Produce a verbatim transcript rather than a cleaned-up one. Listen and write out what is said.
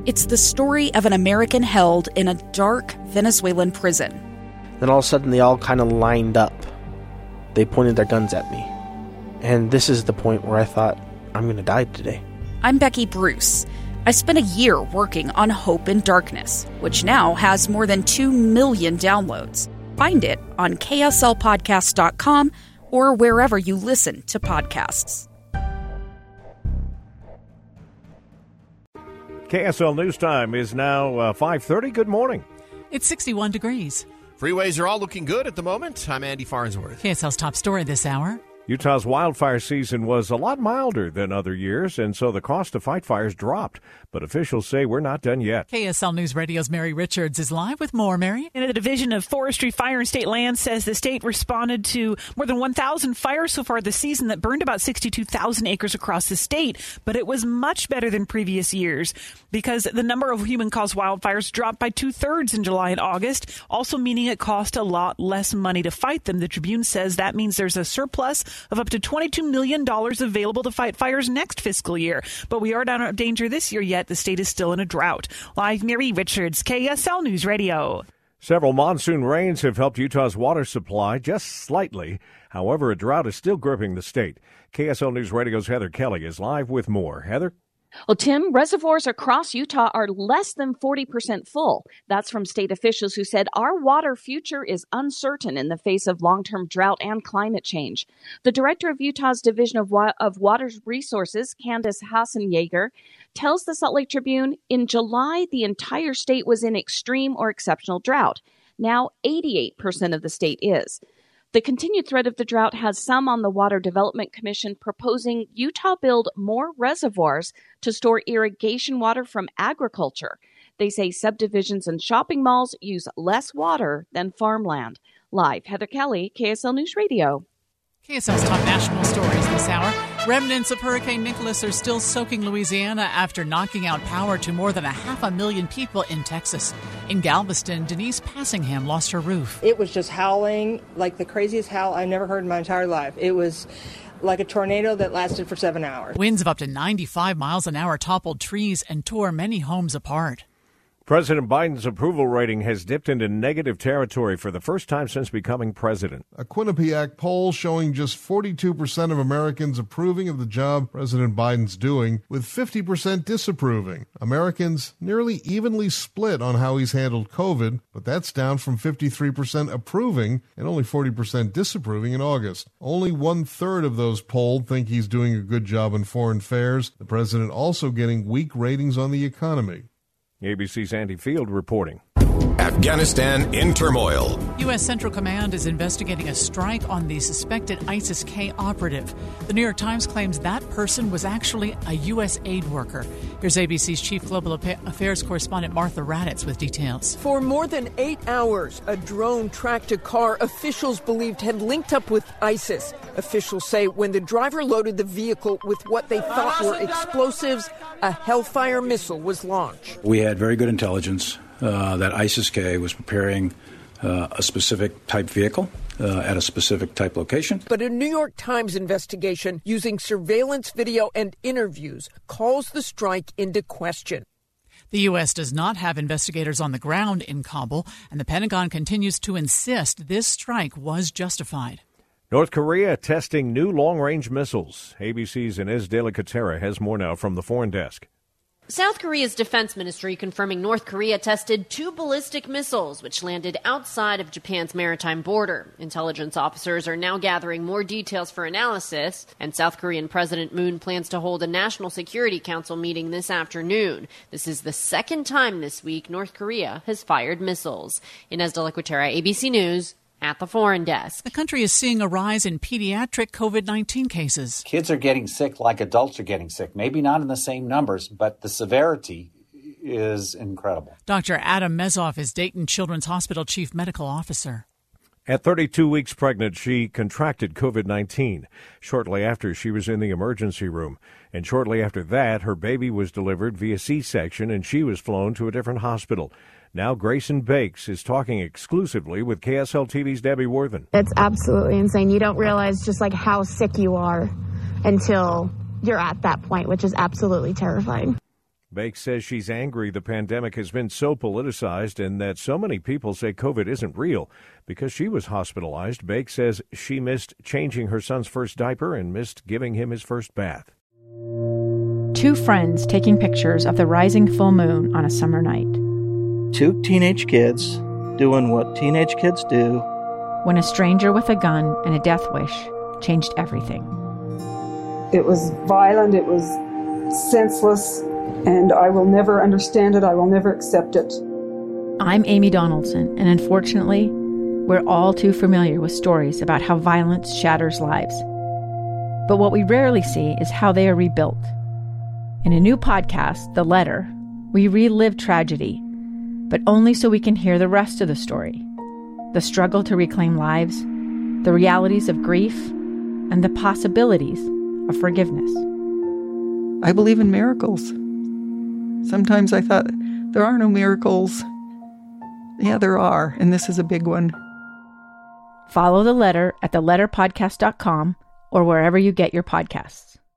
It's the story of an American held in a dark Venezuelan prison. Then all of a sudden they all kind of lined up. They pointed their guns at me. And this is the point where I thought, I'm going to die today. I'm Becky Bruce. I spent a year working on Hope in Darkness, which now has more than two million downloads. Find it on K S L podcast dot com or wherever you listen to podcasts. K S L News Time is now uh, five thirty. Good morning. It's sixty-one degrees. Freeways are all looking good at the moment. I'm Andy Farnsworth. K S L's top story this hour. Utah's wildfire season was a lot milder than other years, and so the cost to fight fires dropped. But officials say we're not done yet. K S L News Radio's Mary Richards is live with more. Mary? And the Division of Forestry, Fire, and State Land says the state responded to more than one thousand fires so far this season that burned about sixty-two thousand acres across the state. But it was much better than previous years because the number of human-caused wildfires dropped by two-thirds in July and August, also meaning it cost a lot less money to fight them. The Tribune says that means there's a surplus of up to twenty-two million dollars available to fight fires next fiscal year. But we aren't out of danger this year yet. The state is still in a drought. Live, Mary Richards, K S L News Radio. Several monsoon rains have helped Utah's water supply just slightly. However, a drought is still gripping the state. K S L News Radio's Heather Kelly is live with more. Heather? Well, Tim, reservoirs across Utah are less than forty percent full. That's from state officials who said our water future is uncertain in the face of long-term drought and climate change. The director of Utah's Division of, Wa- of Water Resources, Candace Hassenjager, tells the Salt Lake Tribune in July the entire state was in extreme or exceptional drought. Now eighty-eight percent of the state is. The continued threat of the drought has some on the Water Development Commission proposing Utah build more reservoirs to store irrigation water from agriculture. They say subdivisions and shopping malls use less water than farmland. Live, Heather Kelly, K S L News Radio. K S L's top national stories this hour. Remnants of Hurricane Nicholas are still soaking Louisiana after knocking out power to more than a half a million people in Texas. In Galveston, Denise Passingham lost her roof. It was just howling like the craziest howl I've never heard in my entire life. It was like a tornado that lasted for seven hours. Winds of up to ninety-five miles an hour toppled trees and tore many homes apart. President Biden's approval rating has dipped into negative territory for the first time since becoming president. A Quinnipiac poll showing just forty-two percent of Americans approving of the job President Biden's doing, with fifty percent disapproving. Americans nearly evenly split on how he's handled COVID, but that's down from fifty-three percent approving and only forty percent disapproving in August. Only one-third of those polled think he's doing a good job in foreign affairs. The president also getting weak ratings on the economy. A B C's Andy Field reporting. Afghanistan in turmoil. U S. Central Command is investigating a strike on the suspected ISIS-K operative. The New York Times claims that person was actually a U S aid worker. Here's A B C's Chief Global Affairs correspondent Martha Raddatz with details. For more than eight hours, a drone tracked a car officials believed had linked up with ISIS. Officials say when the driver loaded the vehicle with what they thought were explosives, a Hellfire missile was launched. We had very good intelligence uh, that ISIS-K was preparing uh, a specific type vehicle uh, at a specific type location. But a New York Times investigation using surveillance video and interviews calls the strike into question. The U S does not have investigators on the ground in Kabul, and the Pentagon continues to insist this strike was justified. North Korea testing new long-range missiles. A B C's Inez de la Catera has more now from the foreign desk. South Korea's defense ministry confirming North Korea tested two ballistic missiles, which landed outside of Japan's maritime border. Intelligence officers are now gathering more details for analysis, and South Korean President Moon plans to hold a National Security Council meeting this afternoon. This is the second time this week North Korea has fired missiles. Inez de la Catera, A B C News. At the foreign desk. The country is seeing a rise in pediatric COVID nineteen cases. Kids are getting sick like adults are getting sick. Maybe not in the same numbers, but the severity is incredible. Doctor Adam Mezoff is Dayton Children's Hospital Chief Medical Officer. At thirty-two weeks pregnant, she contracted COVID nineteen. Shortly after, she was in the emergency room. And shortly after that, her baby was delivered via C-section and she was flown to a different hospital. Now Grayson Bakes is talking exclusively with K S L T V's Debbie Worthen. It's absolutely insane. You don't realize just like how sick you are until you're at that point, which is absolutely terrifying. Bakes says she's angry the pandemic has been so politicized and that so many people say COVID isn't real. Because she was hospitalized, Bakes says she missed changing her son's first diaper and missed giving him his first bath. Two friends taking pictures of the rising full moon on a summer night. Two teenage kids doing what teenage kids do. When a stranger with a gun and a death wish changed everything. It was violent, it was senseless, and I will never understand it, I will never accept it. I'm Amy Donaldson, and unfortunately, we're all too familiar with stories about how violence shatters lives. But what we rarely see is how they are rebuilt. In a new podcast, The Letter, we relive tragedy, but only so we can hear the rest of the story. The struggle to reclaim lives, the realities of grief, and the possibilities of forgiveness. I believe in miracles. Sometimes I thought, there are no miracles. Yeah, there are, and this is a big one. Follow The Letter at the letter podcast dot com or wherever you get your podcasts.